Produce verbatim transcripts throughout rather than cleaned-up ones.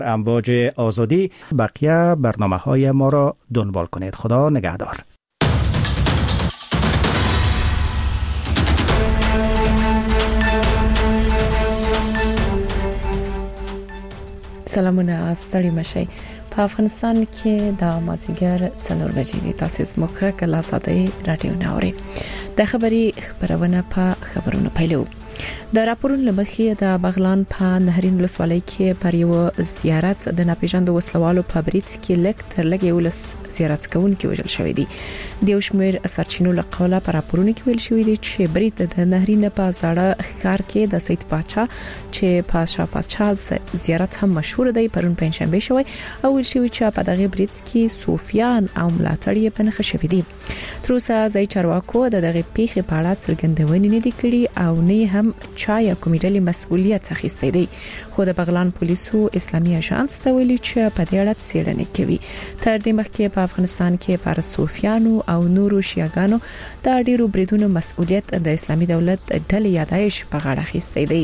امواج آزادی. بقیه برنامه های ما را دنبال کنید. خدا نگهدار. سلامونه، ستړي مشئ. په افغانستان کې د مازیګر څلور بجې دي. تاسو زموږه کله ساده رادیو ناوري د خبري خبرونه په خبرونه پیلو. د راپورونو لمخې د بغلان په نهرین ولسوالۍ کې پر یو زیارت د ناپېژاندو وسلوالو په بریټ کې لک تر لګ یو لس زیارت کوونکي وژل شوې دي. د یو شمېر سرچینو له قوله پر راپورونو کې ویل شوې دي چې بریټ د نهرین په زړه ښار کې د سید پاچا چې پاشا پاچا زیارت هم مشهور دی پرون پنځشنبه شوی او ویل شوی چې په دغه بریټ کې صوفیان او ملاتړي په نخښه شوې دي. تر اوسه ځای چارواکو د دغه پیښې په اړه څرګندونې نه دي کړې او نه هم چا یا کومې ډلې مسؤلیت اخیستی دی. خو د بغلان پولیسو اسلامي اژانس ته ویلي چې په دې اړه څېړنې کوي. تر دې مخکې په افغانستان کې پر صوفیانو او نورو شیعاګانو د ډیرو بریدونو مسؤلیت د اسلامي دولت ډلې یادایش په غاړه اخیستی دی.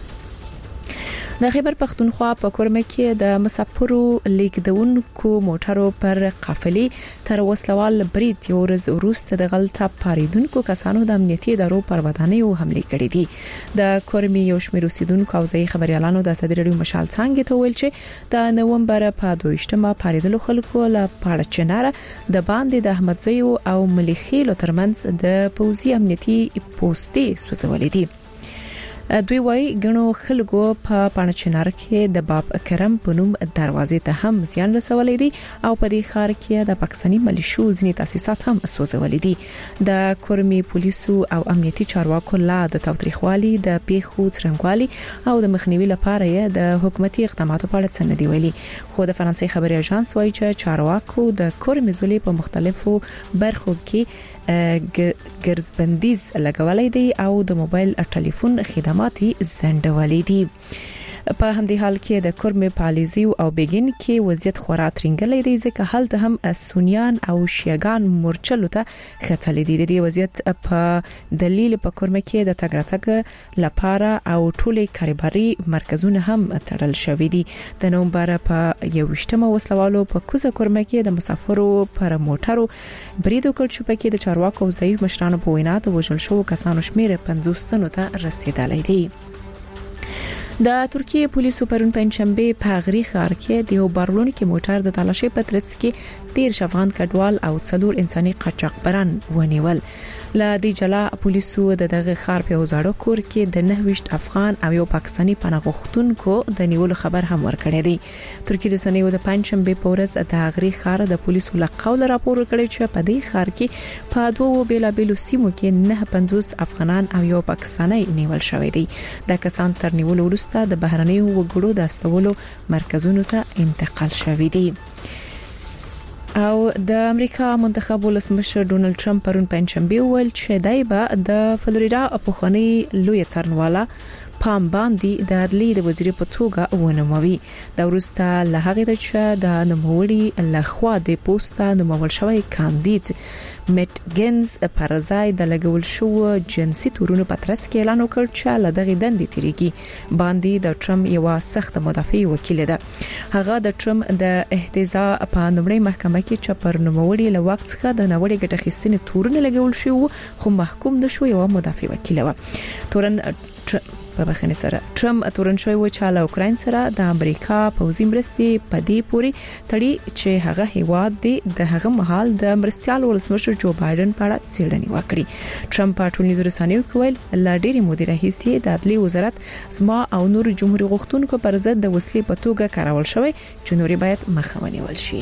د خیبر پختونخوا په کورمه کې د مسافرو لیکدونکو موټرو پر قافلې تر وسلوال بریټ یو ورځ وروسته د غلطه پاریدونکو کسانو د امنیتي ادارو پر ودانۍ او حمله کړې دي. د کورمي یو شمېر اوسیدونکو او ځای خبريالانو د صدر رادیو مشال څنګه ته ویل چې د نوومبر په دویشتمه پاریدلو خلکو له پاړه چناره د باندې د احمدزی او مليخیلو ترمنځ د پوزي امنیتي پوسټي سوځولې دي. دوی وايي غنو خلکو په پانچنار کې د باب کرم په نوم دروازې ته هم زیان رسولې دي او په دې ښار کې د پاکستاني ملیشو ځینې تاسیسات هم سوځولې دي. د کورمي پولیسو او امنیتي چارواکو لا د توتریخوالي د پیښو څرنګوالي او د مخنیوي لپاره یې د حکومتي اقداماتو په اړه څه نه دی ویلي. خو د فرانسې خبري اژانس وايي چې چارواکو د کورمي زولي په مختلفو برخو کې ګرځبندیز لګولې دي او د موبایل ټلیفون خدمات زندولې دي. په همدې حال کې د کورمي پالیزي او بیګین کې وضعیت خورا ترنګلې دي ځکه هلته هم سنیان او شیعاګان مورچلو ته خطلې دي. د وضعیت په دلیل په کورمه کې د تګراتګ لپاره او ټولې کاروباري مرکزونه هم تړل شوې دي. د نومبر په یوشتمه وسلوالو په کوزه کورمه کې د مسافرو پر موټرو بریدو کړ چې په کې د چارواکو ضعیف مشرانو په وینا د وژل شو کسانو شمیر پنځوس تنو ته رسیدلی دی. د ترکیه پولیسو پرون پنځشنبه په غری ښار کې د یو بارلون کې موټر د تلاشي په ترڅ کې تیر افغان کډوال او څلور انساني قاچاقبران ونیول. لا دی جلا پولیسو د دغه ښار په وزاړو کور کې د نهويشت افغان او یو پاکستاني پناهغښتونکو د نیولو خبر هم ورکړی دی. ترکیه رسنیو د پنځشنبه په ورځ د غری ښار د پولیسو له قوله راپور کړی چې په دې ښار کې په دوه بیلابېلو سیمو کې نه پنځوس افغانان او یو پاکستاني نیول شوی دی. د کسان تر نیولو وروسته د بهرنیو وګړو د استولو مرکزونو ته انتقال شوی دی. او د امریکا منتخب ولسمشر ډونالد ټرمپ پرون پنځشنبه ویل چې دای به د فلوریدا په خونی لوی څارنواله پام باندې د عدلی د وزیر په توګه ونوموي. د ورسته له هغه چې د نوموړي لخوا د پوسټه نومول شوی کاندید میټ ګنز پر ځای د لګول شو جنسي تورونو په ترڅ کې اعلان وکړ چې له دغه دندې تیریږي. باندې د ټرمپ یو سخت مدافع وکیل ده. هغه د ټرمپ د احتجاج په نومړي محکمه کې چې پر نوموړي له وخت څخه د نوړي ګټه خستنې تورونه لګول شو خو محکوم نشو. یو مدافع وکیل و تورن په بخښنې سره ټرمپ تورن شوی و چې له اوکراین سره د امریکا پوځي مرستې په دې پوري تړي چې هغه هیواد دی د هغه مهال د مرستيال ولسمشر جو بایدن په اړه څېړنې وکړي. ټرمپ په ټولنیزو رسنیو کې ویل لا ډېری مدیر رئیس د عدلي وزارت زما او نور جمهوریت غوښتونکو پر ضد د وسلې په توګه کارول شوی چې نوري باید مخه ونیول شي.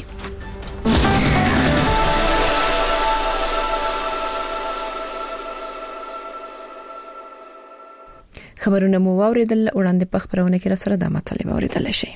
خبرونه مو واوریدل. وړاندې په خبرونه کې را سره د مطالب اوریدل شي.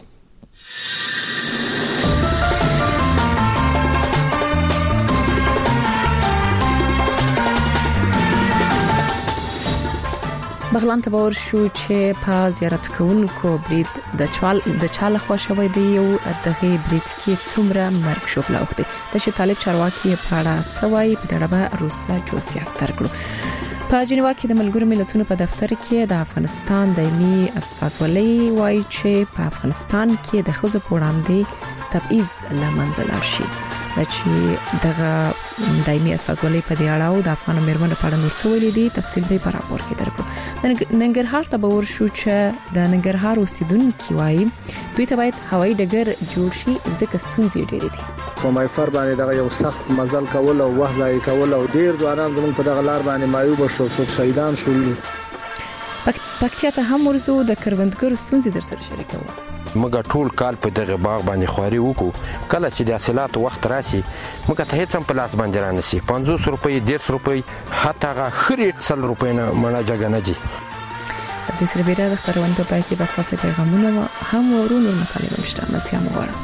بغلان ته باور شو چې په زیارت کوونکو برید د چال د چاله خوشوي دی او دغه برید کې څومره مرګ شو بلوخته د چې طالب چارواکي په اړه څوای په دړه روسته جوړیات ترکړو. په جنیوا کې د ملګرو ملتونو په دفتر کې د افغانستان دایمي استازولۍ وایي چې په افغانستان کې د ښځو په وړاندې تبعیض له منځه لاړ شي. د چې دغه دایمي استازولۍ په دې اړه او د افغان مېرمنو په اړه نور څه ویلي دي تفصیل به په راپور کې درکړو. ننګرهار ته به ورشو چې د ننګرهار اوسیدونکو وایي دوی ته باید هوایي ډګر جوړ شي ځکه ستونزې ډېرې دي. په مایفر باندې دغه یو سخت مزل کول او وخت ضایع کول او ډیر ځوانان زموږ په دغه لار باندې مایوب شو او شهیدان شول. پکتیا ته هم ورزو د کروندګرو ستونزې در سره شریکو. موږ ټول کال په دغه باغ باندې خواري وکړو. کله چې د حاصلاتو وخت راشي موږ ته هیڅ هم په لاس باندې را نشي. پنځوس روپۍ دېرش روپۍ حتی هغه خرید سل روپۍ نه منه جګه نه دي. د سره بیره د خبرونه په پای کې بس اساسي پیغامونه هم ورونو مطالبه مشته ملتیا مغواړم.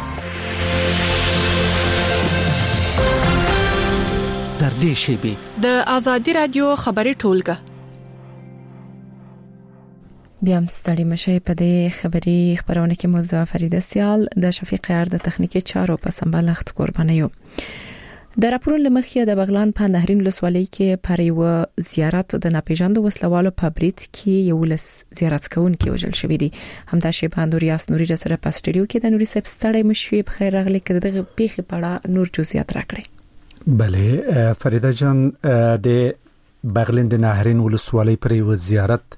در دې شیبه د ازادي رادیو خبري ټولګه بیا ستړي مشه په دې خبري خبرونه کې موضوع فریده سیال د شفیق یار د تخنیکی چارو په سمبالښت قرباني یو. د راپور لمخې د بغلان په نهرین لسوالۍ کې پر یو زیارت د ناپېژاندو وسلوالو په بریټ کې یو لس زیارت کوونکي وژل شوی دي. همدا شی په اندوریاس نوري سره په سټډیو کې د نوري سپ ستړي مشوي په خیر راغلي کې دغه پیخي پړه نور جزئیات راکړي. بله فریده جان د بغلان د نهرین ولسوالۍ پر یو زیارت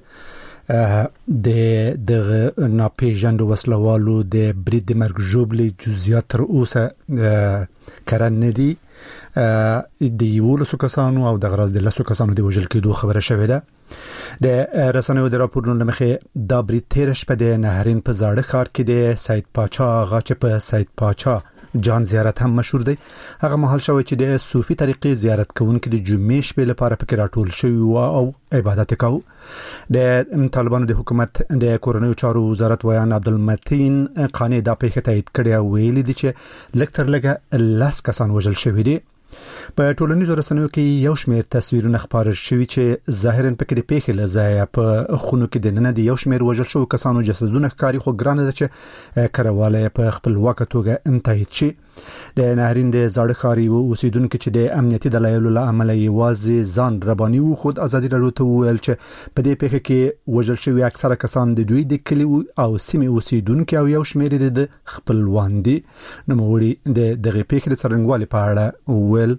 د د ناپېژاندو وسلوالو د بریټ د مرګ جوړلې جزئیات تر اوسه کارن ندي. د یولسو کسانو او د غراز د لسو کسانو د وژل کېدو خبره شوې ده. د رسنیو د راپورونو لمخې دا بریټ تیرش په د نهرین په زاړه ښار کې د سید پاچا غاچ په سید پاچا جان زیارت هم مشهور دی. هغه محل شوی چې د صوفي طریقې زیارت کوونکو د جمعې شپې لپاره پکې راټول شوی او عبادت کوي. د طالبانو د حکومت د کورنیو چارو وزارت ویان عبدالمتین قانی دا پیښه تایید کړی او ویلي دي چې لږ تر لږه لس کسان وژل شوي دي. په ټولنیزو رسنیو کې یو شمېر تصویرونه خپاره شوي چې ظاهراً پکې د پیښې له ځایه په خونو کې د ننه د یو شمېر وژل شوو کسانو جسدونه ښکاري، خو ګرانه ده چې کړهواله په خپلواکه توګه تایید شي. د نهرین د زاړه ښار یو اوسیدونکو چې د امنیتي دلایلو له امله یوازې ځان رباني و خود ازادي راډیو ته وویل چې په دې پیښه کې وژل شوي اکثره کسان د دوی د کلي او سیمې اوسیدونکو او یو شمېر د خپلوان دي. نوموړي د دغه پیښې د څرنګوالي په اړه وویل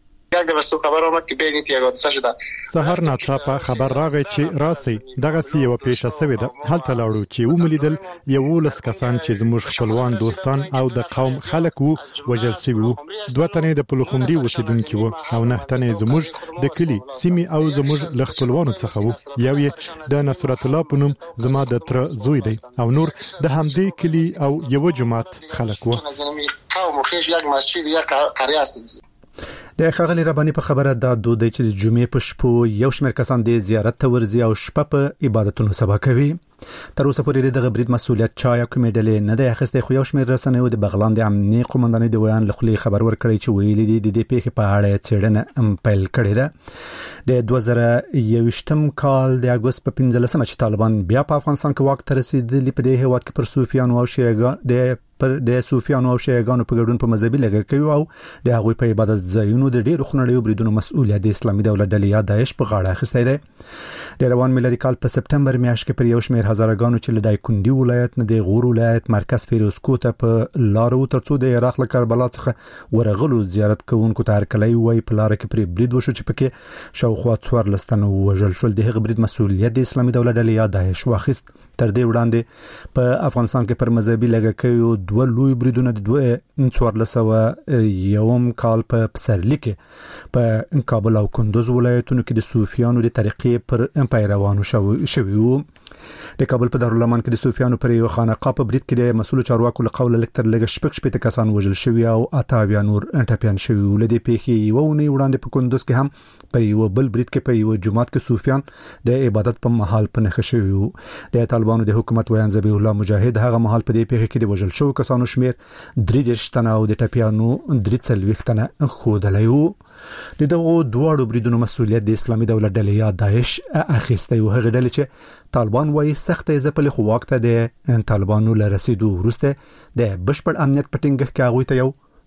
سهار ناڅاپه خبر راغی چې راسي دغه سی یو پیښه سوې ده. هلته لاړو چې وملیدل یو لس کسان چې زموږ خپلوان دوستان او د قوم خلک وو وژل شوي وو. دوه تنې د پلخمري اوسیدونکي وو او نه تنې زموږ د کلي سیمې او زموږ له خپلوانو څخه وو. یو یې د نصرت الله په نوم زما د تر زوی دی او نور د همدې کلي او یو جماعت خلک وو. د ښاغلي رباني په خبره دا دود دی چې جمعې په شپو یو شمېر کسان د زیارت ته ورځي او شپه په عبادتونو سبا کوي. تر اوسه پورې د غبرید مسؤلیت چا یا کومې ډلې نه دی اخیستی، خو یو شمېر رسنیو د بغلان د امنیي قومندانۍ د ویان له خولې خبر ورکړی چې ویلي دي د دې پیښې په اړه څېړنه هم پیل کړې ده. د دوه زره یوویشتم کال د اګوست په پنځلسمه چې طالبان بیا په افغانستان کې واک ته رسېدلي، په دې هېواد کې پر صوفیانو او شیعه د پر د صوفیانو او شیعاګانو په ګډون په مذهبي لږه کوي او د هغوی په عبادت ځایونو د ډېرو خونړیو بریدونو مسؤلیت د اسلامي دولت ډلې یا داعش په غاړه اخیستی دی. د روان میلادي کال په سپټمبر میاشت کې پر یو شمېر هزارهګانو چې له دایکنډي ولایت نه د غور ولایت مرکز فیروزکو ته په لارو ترڅو د عراق له کربلا څخه ورغلو زیارت کوونکو ته هرکلی وایي په لاره کې پرې برید وشو چې پکې شاوخوا څوارلس تنه ووژل شول. د هغه برید مسؤلیت د اسلامي دولت ډلې یا داعش واخیست. تر دې وړاندې په افغانستان کې پر مذهبي لږه کوي دوه لوی بریدونه د دوه څوارلس سوه یوم کال په پسرلي کې په کابل او کندوز ولایتونو کې د صوفیانو د طریقې پر پیروانو شوي وو. د کابل په دارالمان کې د صوفیانو پر یو خانقاه په برید کې د مسؤل چارواکو له قوله لږ تر لږه شپږ شپېته کسان وژل شوي او اته اویا نور ټپیان شوي وو. له دې پیښې یوه اونۍ وړاندې په کندوز کې هم په یو بل برید کې په یو جومات کې صوفیان د عبادت په مهال په نښه شوي وو. د طالبانو د حکومت ویان ذبیح الله مجاهد هغه مهال په دې پیښه کې د وژل شوو کسانو شمیر درې دېرش تنه او د ټپیانو درې څلوېښت تنه ښودلی وو. د دغو دواړو بریدونو مسؤلیت د اسلامي دولت ډلې یا داعش اخیستی و. هغه ډلې چې طالبان وایي سخته ځپلې خو واک ته د طالبانو له رسېدو وروسته د بشپړ امنیت په ټینګښت کې هغوی ته یو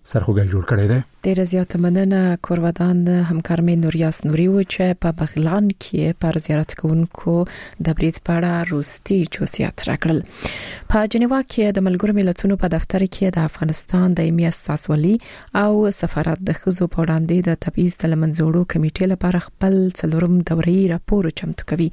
سرخوږی جوړ کړی دی. ډیره زیاته مننه کورودان همکار مې نوریاس نوري و چې په بغلان کې پر زیارت کوونکو د برید په اړه روستي چوسیات راکړل. په جنیوا کې د ملګرو ملتونو په دفتر کې د افغانستان دایمي استازولي او سفارت د خزو په وړاندې د تبعیض د لمنځوړو کمیټې لپاره خپل څلورم دوري راپور چمتو کوي.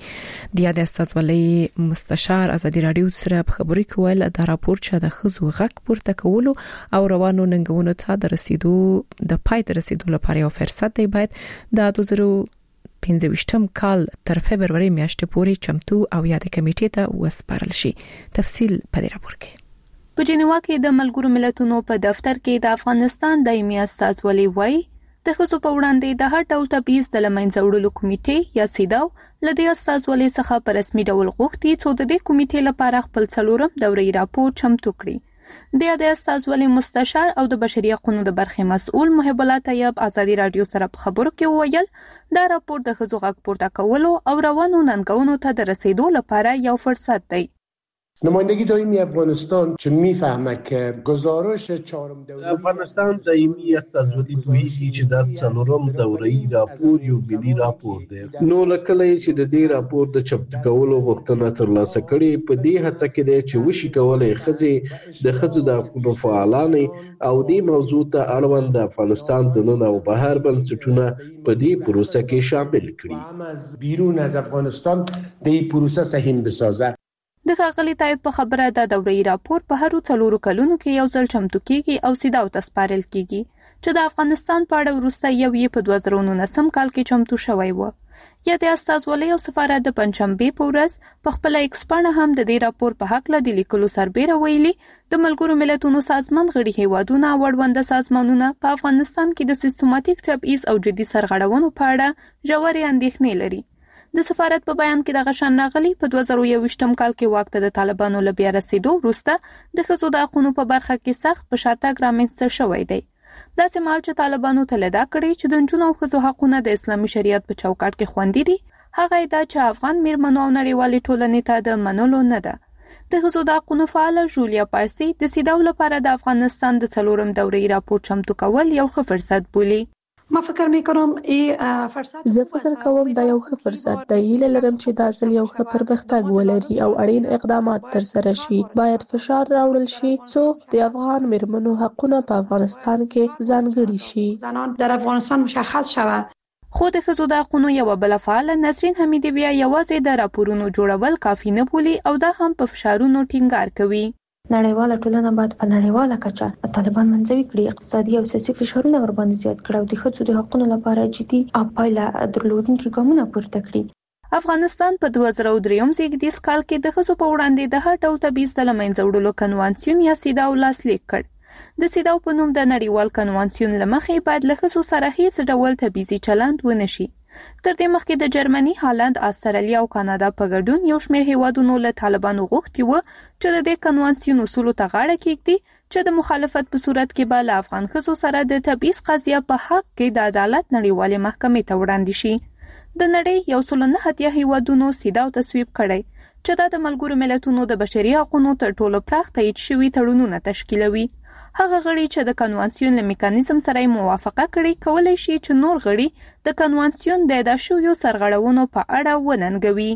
د استازولي مستشار ازادي رادیو سره په خبري کول د راپور چې د خزو غږ پورته کولو او روانو ننګونو ته د رسیدو د پای ته رسیدو لپاره یو فرصت دی. باید د دوه زره پنځه ویشتم کال تر فبرवरी میاشتې پورې چمتو او یاد کمیټې ته وسپارل شي. تفصیل په دې راپور کې. په جنیوا کې د ملګرو ملتونو په دفتر کې د افغانستان دایمي استازولي وایي د خزو په وړاندې د هر ډول تبعیض د لمنځه وړلو کمیټې یا سیداو لدې استازولي څخه په رسمي ډول غوښتي څو د دې کمیټې لپاره خپل څلورم دوري راپور چمتو کړي. د د استازولي مستشار او د بشري حقوقو د برخې مسؤل محب الله طیب ازادي رادیو سره په خبرو کې وویل دا راپور د خزو غږ پورته کولو او روانو ننګونو ته د رسیدو لپاره یو فرصت دی. نمایندگی دائمی افغانستان چه میفهمه که گزارش چهارم دوره افغانستان دائمی استازولي پوهیږي چې دا څلورم دوره‌ای راپور یو ملي راپور دی. نو لکه چې د دې راپور د چمتو کولو غوښتنه ترلاسه کړي په دې هڅه کې دی چې وشي کولای خزې د خزو د حقوقو فعالانه او دې موضوع ته اړوند د افغانستان د نن او بهر بنسټونه په دې پروسه کې شامل کړي. از بیرون از افغانستان د دې پروسه سهیم بسازه. د ښاغلي طیب په خبره د دوري راپور په هرو څلورو کلونو کې یو ځل چمتو کیږي او سیداو ته سپارل کیږي چې د افغانستان په اړه وروسته یو یې په دوه زره نولسم کال کې چمتو شوی و. یا د استازولۍ او سفارت د پنځشنبې په ورځ په خپل ایکس پاڼه هم د دې راپور په حق له د لیکلو سربېره ویلي د ملګرو ملتونو سازمان غړي هیوادونه او اړونده سازمانونه په افغانستان کې د سیستماتیک تبعیض او جدي سرغړونو په اړه ژورې اندېښنې لري. د سفارت په بیان کې د غشن ناغلی په دوه زره یوویشتم کال کې وخت د طالبانو له بیا رسیدو وروسته د ښځو د حقوقو په برخه کې سخت پشاتګ رامنځته شوی دی. داسې مهال چې طالبانو تلدا کړی چې د نجونو او ښځو حقوقونه د اسلامي شریعت په چوکاټ کې خوندي دي، هغه دا چې افغان میرمنو او نړیوالې ټولنې ته د منلو نه ده. د ښځو د حقوقو فعال جولیا پارسي د سیداو لپاره د افغانستان د څلورم دوري راپور چمتو کول یو ښه فرصت بولي. ما فکر میکنم ای فرصت زه فکر کوم دا یو ښه فرصت دی. هیله لرم چې دا ځل یو ښه پرمختګ ولري او اړین اقدامات ترسره شي. باید فشار راوړل شي څو د افغان میرمنو حقونه په افغانستان کې ځانګړي شي. زنان در افغانستان مشخص شود. خو د ښځو د حقوقو یو بل فعال نسرین حمیدی بیا یوازې د راپورونو جوړول کافي نه بولي او دا هم په فشارونو ټینګار کوي. نړیواله ټولنه باید په نړیواله کچه طالبان منځوي کړي، اقتصادي او سیاسي فشارونه ورباندې زیات کړي او د ښځو د حقوقو لپاره جدي او پایله درلودونکي ګامونه پورته کړي. افغانستان په دوه زره درې زیږدیز کال کې د ښځو په وړاندې د هر ډول تبعیض د لمنځه وړلو کنوانسیون یا سیداو لاسلیک کړ. د سیداو په نوم د نړیوال کنوانسیون له مخې باید له ښځو سره هیڅ ډول تبعیضي چلند ونه شي. تر دې مخکې د جرمني، هالند، استرالیا او کاناډا په ګډون یو شمېر هیوادونو له طالبانو غوښتي و چې د دې کنوانسیون اصولو ته غاړه کېږدي چې د مخالفت په صورت کې به له افغان ښځو سره د تبعیض قضیه په حق کې د عدالت نړیوالې محکمې ته وړاندې شي. د نړۍ یو سل نه اتیا هیوادونو سیداو تصویب کړی چې دا د ملګرو ملتونو د بشري حقوقو تر ټولو پراخ تایید شوي تړونونه تشکیلوي. هغه غړي چې د کنوانسیون له میکانیزم سره موافقه کړي کولای شي چې نور غړي د کنوانسیون د ادا شویو سرغړونو په اړه وننګوي.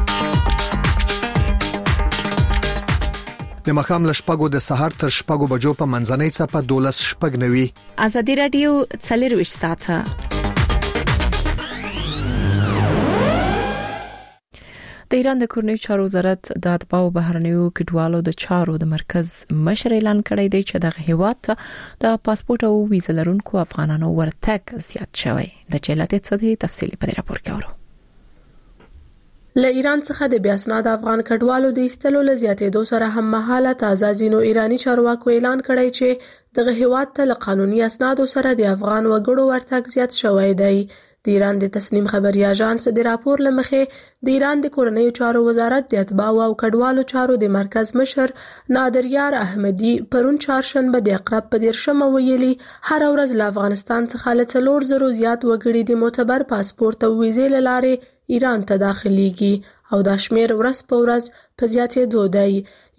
د مخام لشپګو د سحر تر شپګو بجو په منځنۍ څپه دولس شپګ نوي. ازادي رادیو څلرويشت ساعته د ایران د کورنیو چارو وزارت د اتباع او بهرنیو کډوالو د چارو د مرکز مشر اعلان کړی دی چې د هیواد د پاسپورت او ویزه لرونکو افغانانو ورتګ زیات شوی. د چیلاتې څخه تفصیلی په راپور کې اورو. له ایران څخه د بیا اسناد افغان کډوالو د ایستلو له زیاتېدو سره هم مهاله تازه ځینو ایرانی چارواکو اعلان کړی چې دغه هیواد ته له قانوني اسنادو سره د افغان وګړو ورتګ زیات شوی دی. د ایران د تسنیم خبري اژانس د راپور لمخې د ایران د کورنیو چارو وزارت د اتباع او کډوالو چارو د مرکز مشر نادریار احمدی پرون چهارشنبه د اقرب په دیرشمه ویلي هر ورځ له افغانستان څخه له څلور زرو زیات وګړي د معتبر پاسپورت او ویزې له لارې ایران ته داخليږي او دا شمیر ورځ په ورځ په زیاتېدو دی.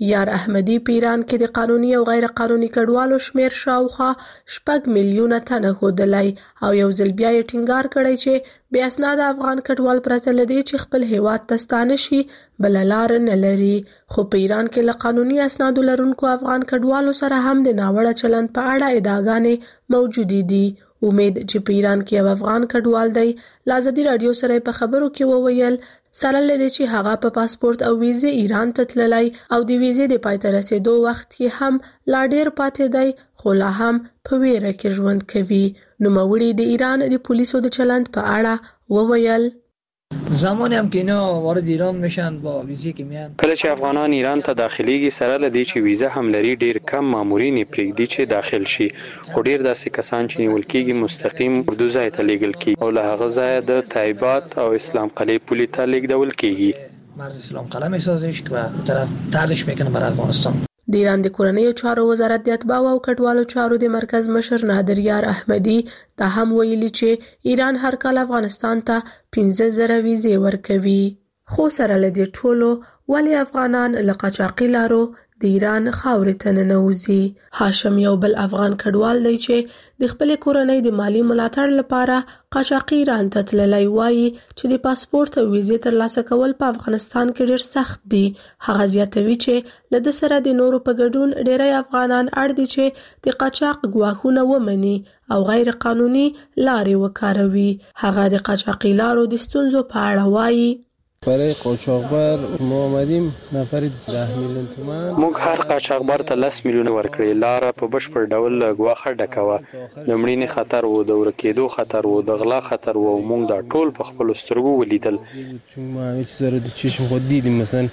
یار احمدي په ایران کې د قانوني او غیر قانوني کډوالو شمیر شاوخوا شپږ میلیونه تنه ښودلی او یو ځل بیا یې ټینګار کړی چې بې اسناده افغان کډوال پرته له دې چې خپل هیواد ته ستانه شي بله لار نه لري. خو په ایران کې له قانوني اسنادو لرونکو افغان کډوالو سره هم د ناوړه چلند په اړه ادعاګانې موجودې دي. امید چې په ایران کې یو افغان کډوال دی له ازادي راډیو سره په خبرو کې وویل سره لدې چې هغه په پاسپورت او ویزه ایران ته تللی او د ویزې د پای ته رسیدو وخت کې هم لا ډیر پاتې دی خو لا هم په ویره کې ژوند کوي. نوموړي د ایران د پولیسو د چلند په اړه وویل زمانی هم که اینا وارد ایران میشن با ویزه که میان کله چې افغانان ایران ته داخليږي سره لدی چې ویزه هم لري ډیر کم مامورین پرېږدي چې داخل شي خو ډیر داسې کسان چې نیول کېږي مستقیم اردو ځای ته لیږل کېږي او له هغه ځای د تایبات او اسلام قلعه پولي ته لیږدول کېږي. مرز اسلام قلعه میسازش که به طرف تردش میکنه بر افغانستان. د ایران د کورنیو چارو وزارت د اتباع او کډوالو چارو د مرکز مشر نادر یار احمدي دا هم ویلي چې ایران هر کال افغانستان ته پنځه زره ویزې ورکوي. خو سره له دې ټولو ولې افغانان له قاچاقي لارو د ایران خاورې ته ننوځي؟ هاشم یو بل افغان کډوال دی چې د خپل کورنۍ د مالی ملاتړ لپاره قاچاقي ایران ته تللی وایي چې د پاسپورت او ویزې ترلاسه کول په افغانستان کې ډیر سخت دي. هغه زیاتوي چې له د سره د نورو په ګډون ډیری افغانان اړ دي چې د قاچاق ګواښونه ومني او غیر قانوني لارې وکاروي. هغه د قاچاقي لارو د ستونزو په اړه وایي برای قاچاقبر ما آمدیم نفر ده میلیون تومان موږ هر قاچاقبر ته لس میلیونه ورکړي. لاره په بشپړ ډول ګواښه ډکوه. د مړینې خطر و، د ورکېدو خطر و، د غلا خطر و. موږ دا ټول په خپلو سترګو ولیدل. ما هیڅ سره د چشم خود دیدیم. مثلا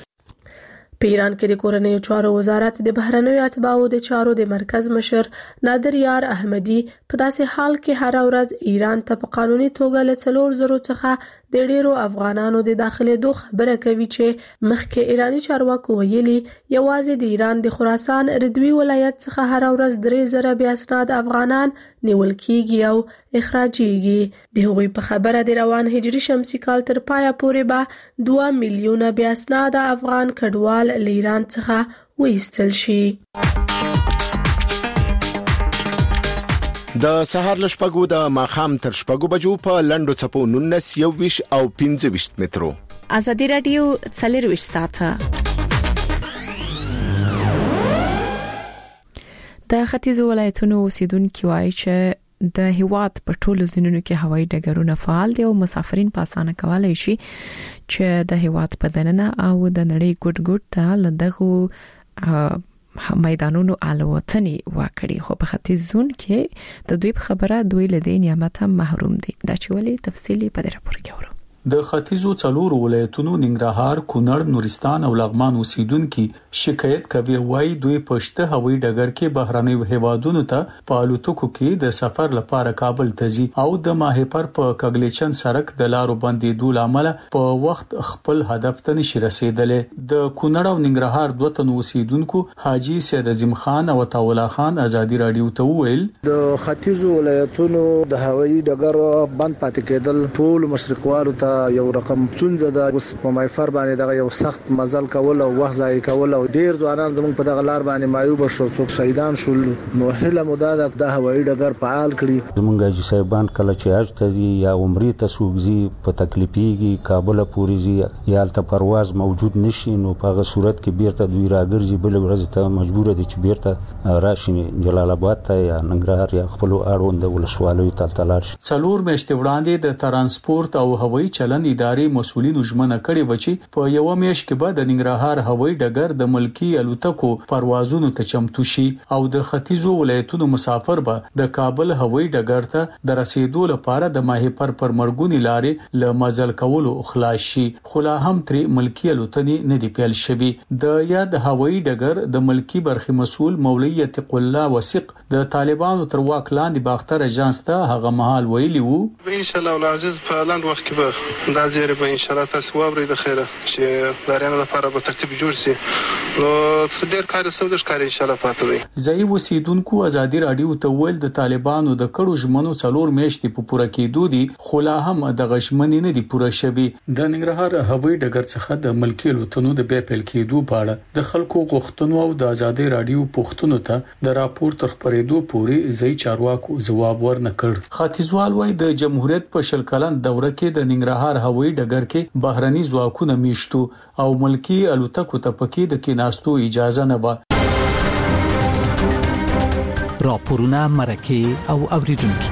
په ایران کې د کورنیو چارو وزارت د بهرنیو اتباعو د چارو د مرکز مشر نادر یار احمدي په داسې حال کې هر ورځ ایران ته په قانوني توګه له څلور زرو څخه د ډیرو افغانانو د داخلېدو خبره کوي چې مخکې ایرانی چارواکو ویلي یوازې د ایران د خراسان رضوي ولایت څخه هر ورځ درې زره بې اسناد افغانان نیول کېږي او اخراجېږي. د هغوی په خبره د روان هجري شمسي کال تر پایه پورې به دوه میلیونه بې اسناد افغان کډوال له ایران څخه وایستل شي. د سهار لشپګو د ماخام تر شپګو بجو په لندو چپو نونس یو ویش او پنځه ویش مترو. ازادي رادیو څلور ویش ساعته د ختیځ ولایتونو اوسیدونکو وایي چې د هیواد په ټولو ځینونو کې هوایي ډګرونه فعال دي او مسافرین په اسانه کولای شي چې د هیواد په دننه او د نړۍ ګډ ګډ ته لدغه میدانونو الوتنې وکړي. خو په ختیځ زون کې د دوی په خبره دوی له دې نعمت محروم دي. دا چې ولې تفصیلی په دې راپور کې ورو. د ختیځو څلور ولایتونو ننګرهار، کونړ، نورستان او لغمان اوسیدونکو شکایت کوي وایي دوی پښته هوایي ډګر کې بهرنیو هیوادونو ته په الوتکو کې د سفر لپاره کابل ته ځي او د ماهیپر په کګلیچن سړک د لارو بندیدو لامل په وخت خپل هدف ته نشي رسیدلې. د کونړ او ننګرهار دوه تن اوسیدونکو حاجی سید عظیم خان او تاولا خان ازادي رادیو ته ویل د ختیځو ولایتونو د هوایي ډګر بند پاتې کېدل ټول مشرقوالو ته یو رقم څنګه د اوس په مایفر باندې دغه یو سخت مزل کول او وخت ځای کول او ډیر ځوانان زموږ په دغه لار باندې مایوب شو، څوک شهیدان شول. نو هله مدد د هوایي ډګر فعال کړي. زمونږ حاجی صاحبان کله چې حج ته ځي یا عمرې ته سوګزي په تکلیفيږي کابل پورې ځي یا الته پرواز موجود نشي نو په هغه صورت کې بیرته دوی راګرځي بل ورځ ته مجبور دي چې بیرته راشي جلال آباد ته یا ننګرهار یا خپل اړوند ولسوالیو ته تلل شي. څلور میاشتې وړاندې د ترانسپورت او هوایي چلند ادارې مسولینو ژمنه کړې و چې په یو میاشت کې به د ننګرهار هوایي ډګر د ملکی الوتکو پروازونو ته چمتو شي او د ختیځو ولایتونو مسافر به د کابل هوایي ډګر ته د رسیدو لپاره د ماهیپر پر مرګونی لارې له مزل کولو خلاص شي. خو لا هم تر ملکی الوتنې نه دی پیل شوی. د یاد هوایي ډګر د ملکی برخي مسول مولوی عتیق الله وثیق د طالبانو تر واک لاندې باختر اجانس ته هغه مهال ویلی وو ان شاء الله العزیز په لاند وخت کې به دا زیری به ان شاء الله تاسو واورئ د خیره چې داریانو لپاره به ترتیب جوړ شي نو ډېر کار سودش کار ان شاء الله پاتې دی. ځای اوسیدونکو ازادي رادیو ته ویل د طالبانو د کړو ژمنو څلور میاشتې په پوره کېدو دي خو لا هم د غشمنې نه دي پوره شوي. د ننګرهار هوایي ډګر څخه د ملکي الوتنو د بیا پیل کېدو په اړه د خلکو غوښتنو او د ازادي رادیو پوښتنو ته د راپور تر خبرېدو پورې ځای چارواکو جواب ورنکړ. ختیځوال وايي د جمهوریت په شل کلن دوره کې د ننګرهار هوایي ډګر کې بهرني ځواکونه میشتو او ملکي الوتکو ته پکې د کېناستو اجازه نه و. راپورونه مرکه او اوریدونکو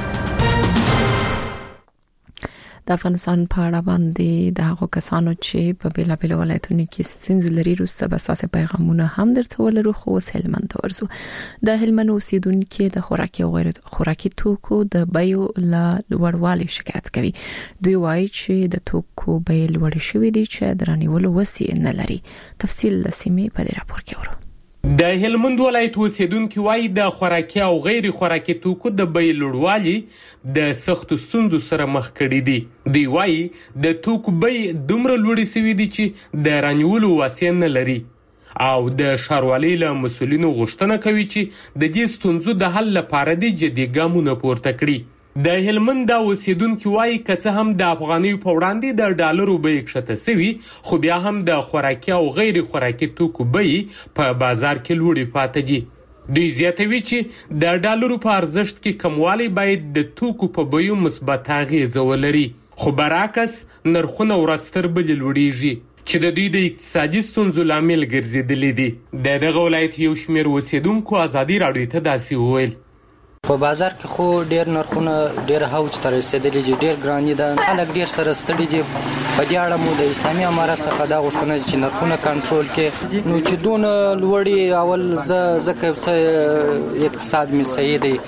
د افغانستان په اړه باندې د هغو کسانو چې په بیلابیل ولایتونو کې ستونزې لري روسته بساسه پیغامونه هم درته ولرو خو اوس هلمند ته ورځو. د هلمند اوسیدونکو د خوراکي او غیر خوراکي توکو د بیو لا لوړوالي شکایت کوي. دوی وایي چې د توکو بیې لوړ شوې دي چې درنیولو وسیله نه لري. تفصیل لسیمه په دې راپور کې ورو. د هلمند ولایت اوسیدونکو وايي د خوراکي او غیر خوراکي توکو د بیې لوړوالي د سخت ستونزو سره مخ کړي دي. دوی وايي د توکو بیې دومره لوړې شوې دي چې د رانیولو وسیله نه لري او د ښاروالۍ له مسؤلینو غوښتنه کوي چې د دې ستونزو د حل لپاره د جدي ګامونه پورته کړي. د هلمند د اوسیدونکو وايي که څه هم د افغانیو په وړاندې د ډالرو بیې کښته شوي خو بیا هم د خوراکي او غیر خوراکي توکو بیې په بازار کې لوړې پاتې دي. دوی زیاتوي چې د ډالرو په ارزښت کې کموالی باید د توکو په بیو مثبت اغیزه ولري خو برعکس نرخونه ورځ تر بلې لوړیږي چې د دوی د اقتصادي ستونزو لامل ګرځېدلي دي. د دغه ولایت یو شمېر اوسیدونکو ازادي راډیو ته داسې وویل. په بازار کې خو ډیر نرخونه ډیر هوج تر رسیدلي دي ډیر ګران دي خلک ډیر سره ستړي دي. په دې اړه مو د اسلامي امارت څخه دا غوښتنه چې نرخونه کنټرول کړي نو چې دون لوړي اول زکه څه اقتصاد می صحیح دی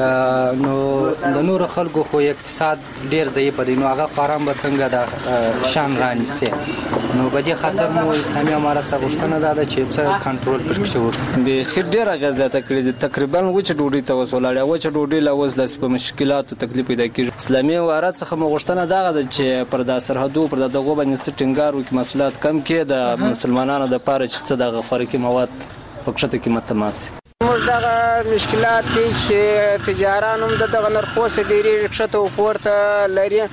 نو د نور خلکو خو اقتصاد ډیر ضعیف دی نو هغه فارم به څنګه د شان رانی سي نو په دې خاطر مو اسلامي امارت څخه غوښتنه ده چې څه کنټرول پکې شي. به خیر ډیر غزاته کړی تقریبا وچ ډوډۍ ته وسولاړه وچ ډوډۍ لا وز د مشکلاتو تکلیف پیدا کیږي. اسلامي امارت څخه مو غوښتنه ده چې پر د سرحدو پر دغه باندې څټنګار وکړي مسلات کم کې د مسلمانانو د پاره چې څه دغه خوراکي مواد په کښته کې متماب سي. موږ دغه مشکلات چې تجارانو د دغه نرخو سره ډېری کښته او پورته لري.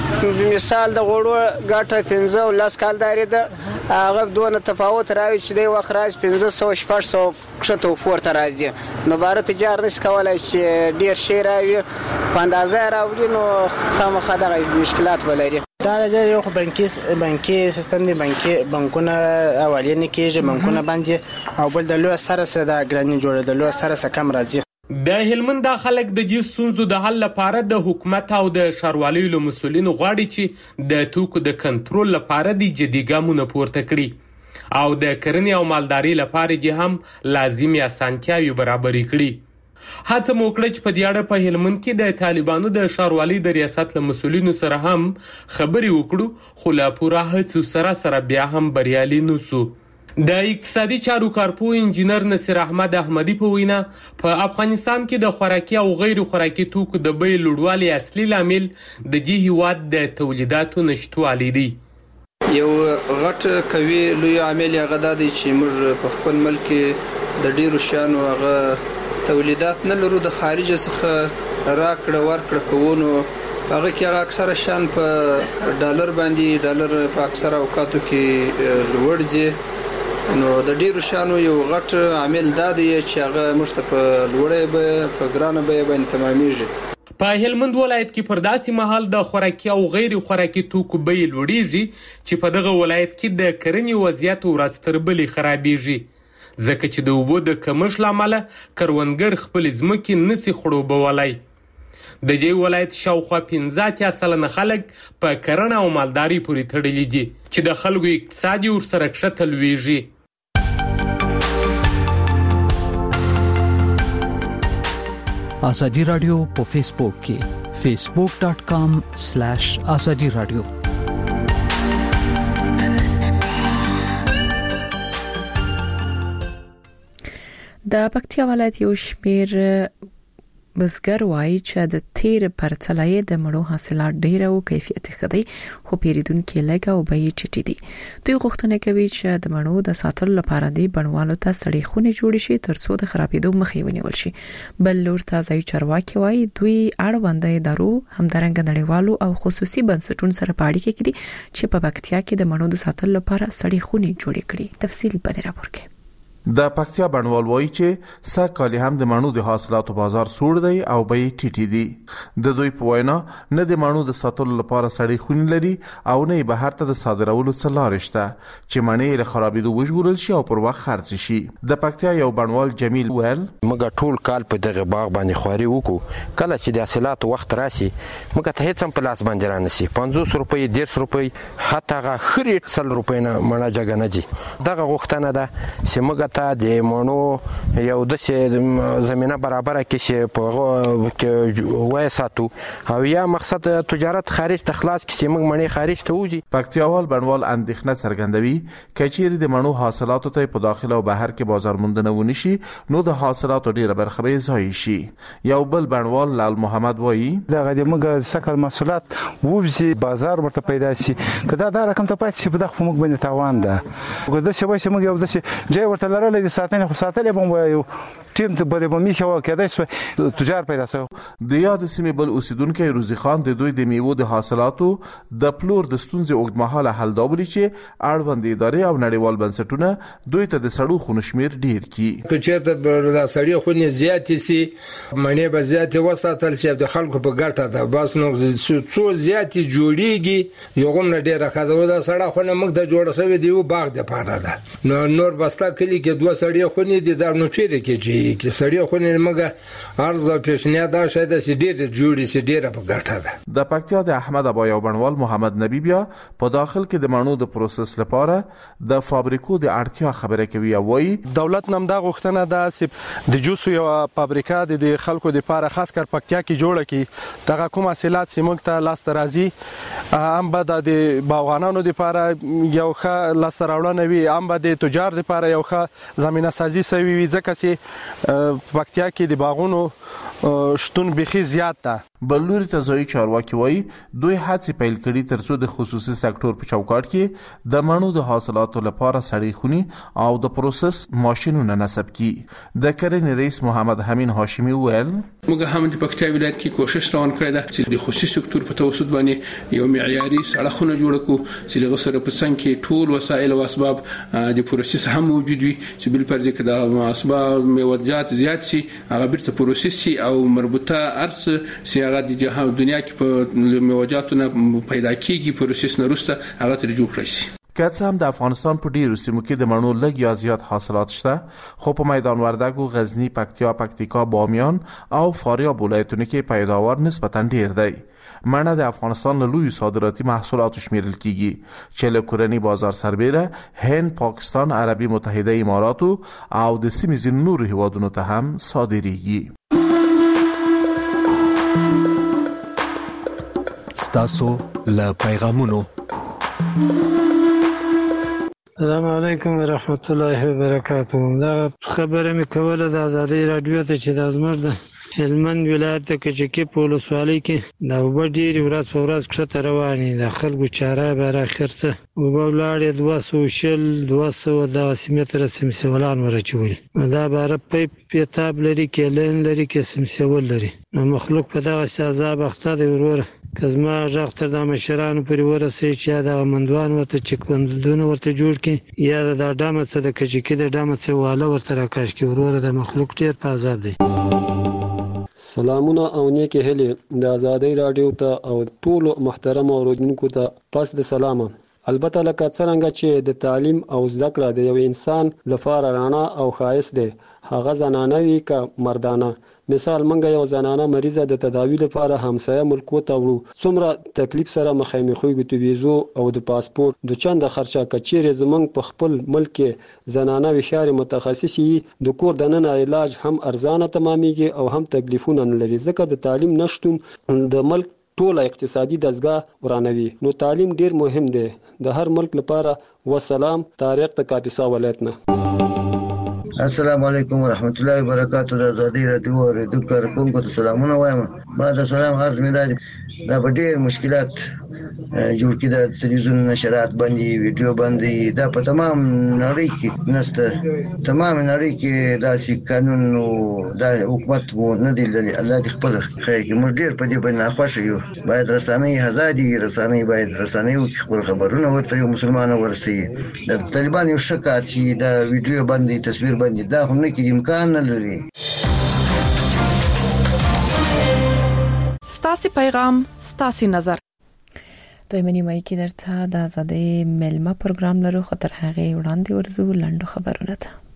مثال د غوړو ګټه پنځه او لس کالداري ده هغه دونه تفاوت راوي چې د وخت راځي پنځه سوه شپږ سوه کښته او پورته راځي نو بار تجار نشي کولای چې ډیر شي راوي په اندازه راوړي نو خامخا دغه مشکلات ولري. دا د یو بانکي بانکي سیستم دی بانکي بانکونه اولین کېږي بانکونه باندې او بل د لوی سره سره د ګرانی جوړه د لوی سره سره کم راځي. د هلمند د خلک د دې ستونزو د حل لپاره د حکومت او د ښاروالۍ له مسؤلینو غواړي چې د توکو د کنټرول لپاره د جدي ګامونه پورته کړي او د کرنې او مالدارۍ لپاره دې هم لازمي اسانتیاوې برابرې کړي. هڅه مو وکړه چې په دې اړه په هلمند کې د طالبانو د ښاروالۍ د ریاست له مسؤلینو سره هم خبرې وکړو خو لا پوره هڅو سره سره بیا هم بریالي نه سو. د اقتصادي چارو کارپو انجینر نصیر احمد احمدی په وینا په افغانستان کې د خوراکي او غیر خوراکي توکو د بیې لوړوالي اصلي لامل د دې هیواد د تولیداتو نشټوالی دی. یو غټ کوي لوی عامل هغه د چې موږ په خپل ملک د ډیرو شانو هغه تولیدات نه لرو د خارج څخه راکړه ورکړه کوونو هغه کې هغه اکثره شان په ډالر باندې ډالر په اکثره اوقاتو کې لوړ ځي نو د ډیرو شانو یو غټ عامل دا دی چې هغه مشته په لوړې به په ګرانه به باندې تمامېږي. په هلمند ولایت کې پر داسې مهال د خوراکي او غیر خوراکي توکو بیې لوړیږي چې په دغه ولایت کې د کرنې وضعیت ورځ تر بلې خرابېږي ځکه چې د اوبو د کمښت له امله کروندګر خپل ځمکې نشي خړوبولی. د دې ولایت شاوخوا پنځه اتیا سلنه خلک په کرنه او مالدارۍ پورې تړلي دي چې د خلکو اقتصاد یې ورسره کښته لویږي. ازادي رادیو په فیسبوک کې فیسبوک ډاٹ کام سلیش ازادي رادیو. د پکتیا ولایت یو شمیر بزګر وایي چې د تیر پرتلای د مړو حاصلات ډیر او کیفیت خدي خو پیریدونکو لګا او به چټي دي. دوی غوښتنه کوي چې د مړو د ساتلو لپاره د بڼوالو ته سړې خونې جوړ شي ترڅو د خرابېدو مخه ونیول شي. بل لور تازه چارواکي وایي دوی اړوند ادارو همدارنګ نړیوالو او خصوصي بنسټونو سره په اړیکه کې دي چې په پکتیا کې د مړو د ساتلو لپاره سړې خونې جوړې کړي. تفصیل په دې راپور کې. د پکتیا بڼوال وایي چې سږکال هم د مڼو د حاصلاتو بازار سوړ دی او به یې ټیټي دي. د دوی په وینا نه د مڼو د ساتلو لپاره سړې خونې لري او نه بهر ته د صادرولو څه لارې شته چې مڼې له خرابېدو وژغورل شي او پر وخت خرڅ شي. د پکتیا یو بڼوال جمیل ویل موږ ټول کال په دغه باغ باندې خواري وکړو، کله چې د حاصلاتو وخت راشي موږ ته هیڅ هم په لاس باندې را نشي. پنځوس روپۍ دیرش روپۍ حتی هغه ښه ریټ سل روپۍ نه مڼه جګه نه ځي. دغه غوښتنه ده چې موږ ته د مڼو یو داسې زمینه برابره کړي چې په کې وای ساتو او یا مقصد تجارت خارج ته خلاص کړي چې موږ مڼې خارج ته وځي. پکتیاوال بڼوال اندېښنه څرګندوي کچېرې د مڼو حاصلاتو ته په داخله او بهر کې بازار موندنه ونی شي نو د حاصلاتو ډیره برخه به ضایع شي. یو بل بڼوال لال محمد وایي دغه د موږ سکل محصولات وبسي بازار ورته پیدا شي کدا دا رقم ته پاتې شي په دغه موږ باندې تاوان ده. وګدا شوي چې موږ یو داسې ځای ورته لرلې ساتنه خو ساتلې به یو ټیم ته بلې به میخه وکړای شو تجار پیدا شو. د یاد سیمې بل اوسیدونکو روزي خان د دوی د میوو د حاصلاتو د پلور د ستونزې اوږدمهاله حل دا بلی چې اړوند ادارې او نړیوال بنسټونه دوی ته د سړو خونو شمیر ډیر کی. که چیرته د سړی خونې زیاتې سي مڼې به زیاتې وساتل شي د خلکو په ګټه ده. بس نو څو زیاتې جوړیږي یو غوڼه ډیره خاطر د سړه خونه موږ د جوړ شوی دی باغ د پاره ده. نو نور بستا کلی کې دوه سړی خونې دي دا نو چیرې کې چې کې سړی خونې موږ عرض او پیشنهاد دا شاید چې ډېر جوړي سي ډېر په ګټه ده. د پکتیا د احمد ابا یو بڼوال محمد نبی بیا په داخل کې د مڼو د پروسس لپاره د فابریکو د اړتیا خبره کوي او وایي دولت نم دا غوښتنه ده چې د جوسو یو فابریکا د خلکو د لپاره خاص کر پکتیا کې جوړه کی دغه کوم حاصلات چې موږ ته لاس راځي هم به د باغوانانو د لپاره یو ښه لاس راوړنه وي هم به د تجار د لپاره یو ښه زمينه سازي سوي وي ځکه چې پکتیا کې د باغونو شتون بخي زیات ده. بلوري تزوی چارواکي وایي دوی هڅې پیل کړي ترڅو د خصوصي سکتور په چوکاټ کې د مڼو د حاصلاتو لپاره سړې خونې او د پروسس ماشينونه نصب کړي. د کرنې رئیس محمد حمید هاشمي ویل موږ هم د پکتیا ولایت کې کوشش روان کړی ده چې د خصوصي سکتور په توسط باندې یو معیاري سړه خونه جوړ کړو چې د غسر په څنګ کې ټول وسایل او اسباب د پروسس هم موجود وي چې بل پر ځکه د اسباب میوجات زیات شي هغه بیرته پروسس شي او مربوطه ارس سي هغه د جهان دنیا کې په میوجاتونه پیدا کیږي پروسس نه وروسته هغه تر جوړ کړی شي. که څه هم د افغانستان په ډیرو سیمو کې د مڼو لږ یا زیات حاصلات شته خو په میدان وردګو، غزنی، پکتیا، پکتیکا، بامیان او فاریاب ولایتونو کې پیداوار نسبتا ډیر دی. مڼه د افغانستان له لوی صادراتي محصولاتو شمیرل کیږي چې له کورني بازار سربېره هند، پاکستان، عربي متحده اماراتو او د سیمې ځینو نورو هیوادونو ته هم صادریږي. ستاسو له پیغامونو. السلام علیکم ورحمت الله وبرکاته. دا خبره مې کوله د ازادي رادیو ته چې د ازمر د هلمند ولایت د کچکی په ولسوالۍ کې د اوبه ډېرې ورځ په ورځ کښته روانې د خلکو چاره به راخر څه اوبه ولاړې دوه سوه شل دوه سوه دغسې متره سمسیولان ورچولي دا باره پیپ پیتاب لري کیلین لري کې سمسیول لري نو مخلوق په دغسې عذاب اخته دی وروره که زما غږ تر دا مشرانو پورې ورسوي چې یا دغه مندوان ورته چکبندونه ورته جوړ کړي یا د دا ډامه څه د کجکي د ډامه څه واله ورته راکش کړي وروره د مخلوق ډېر په عذاب دی. سلامونه او نیکی هیلې د ازادۍ راډیو ته او ټولو محترم اوریدونکو ته پس د سلامه. البته لکه څرنګه چې د تعلیم او زده کړه د یو انسان لپاره رڼا او ښایست دی هغه زنانه وي که مردانه. مثال منګه یو زنانه مریضه د تداوی لپاره همسایه ملکو ته وړو څومره تکلیف سره مخامخ وي د ویزو او د پاسپورت د چنده خرچه کچېرې زمنګ په خپل ملک کې زنانه وشاري متخصصي د کور دننه علاج هم ارزانه تمامېږي او هم تکلیفونه نه لري ځکه د تعلیم نشټون د ملک ټول اقتصادي دزګاه ورانوي. نو تعلیم ډیر مهم دی د هر ملک لپاره. والسلام. طارق د کاپیسا ولایت نه. السلام علیکم ورحمت الله وبرکاتہ. د ازادي رادیو اوریدونکو کارکونکو ته سلامونه وایم. ما د سلام عرض مې ده دا په ډېر مشکلات جوړ کړي د تلویزیون نشرات باندې ویډیو باندې دا په تمام نړۍ کې نسته. تمام نړۍ کې دا چې قانون او دا حکومت مو نه دی لري. الله دې خپل خیر کې موږ ډېر په دې باندې ناخوښ یو. باید رسنۍ آزادي رسنۍ باید رسنۍ خپل خبرونه ورته مسلمان ورسي. د طالبان یو شکار چې دا ویډیو باندې تصویر باندې دا هم نه کې امکان نه لري. ستاسو پیغام ستاسو نظر. دویمه نیمه کې درته د آزادۍ ملما پروګرام لرو، خو تر هغه وړاندې ورزو لاندو خبرونه ته.